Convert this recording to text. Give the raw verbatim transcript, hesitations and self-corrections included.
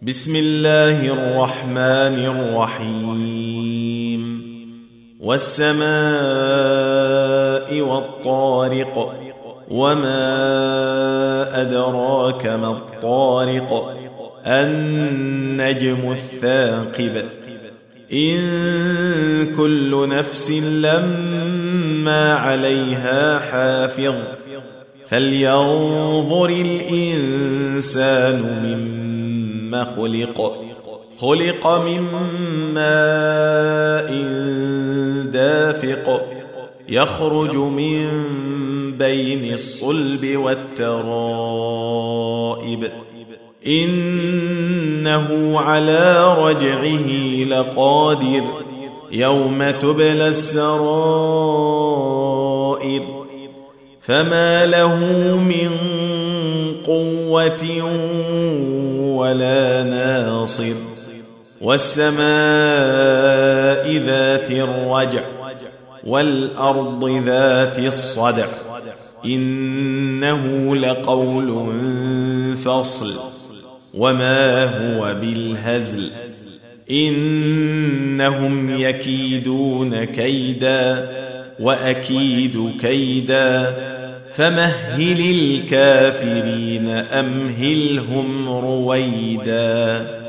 بسم الله الرحمن الرحيم والسماء والطارق وما أدراك ما الطارق النجم الثاقب إن كل نفس لما عليها حافظ فلينظر الإنسان مما خلق خلق من ماء دافق يخرج من بين الصلب والترائب إنه على رجعه لقادر يوم تبلى السرائر فما له من قوة ولا ناصر والسماء ذات الرجع والأرض ذات الصدع إنه لقول فصل وما هو بالهزل إنهم يكيدون كيدا وأكيد كيدا فمهل الكافرين أمهلهم رويدا.